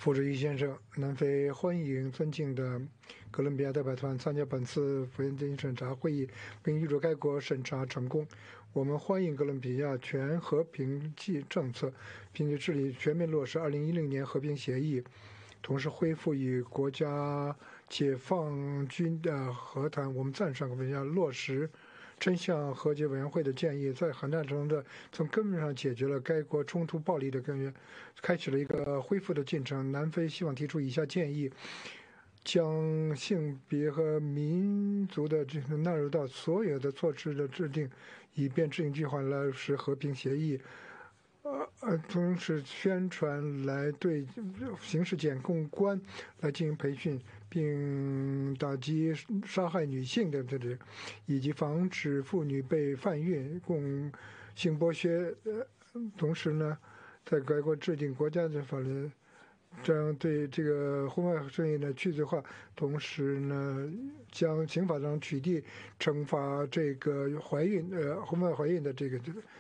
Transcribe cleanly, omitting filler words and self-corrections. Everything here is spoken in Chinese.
傅志毅先生，南非欢迎尊敬的哥伦比亚代表团参加本次福音经审查会议，并预祝该国审查成功。我们欢迎哥伦比亚全和平政策，并且致力全面落实2010年和平协议，同时恢复与国家解放军的和谈。我们赞赏哥伦比亚落实真相和解委员会的建议，在很大程度的从根本上解决了该国冲突暴力的根源，开启了一个恢复的进程。南非希望提出以下建议：将性别和民族的这个纳入到所有的措施的制定，以便制定计划来落实和平协议。同时宣传来对刑事检控官来进行培训，并打击杀害女性的以及防止妇女被贩运、性剥削。同时呢，在该国制定国家的法律，这样对这个婚外生意的去罪化，同时呢，将刑法上取缔惩罚这个婚外怀孕的这个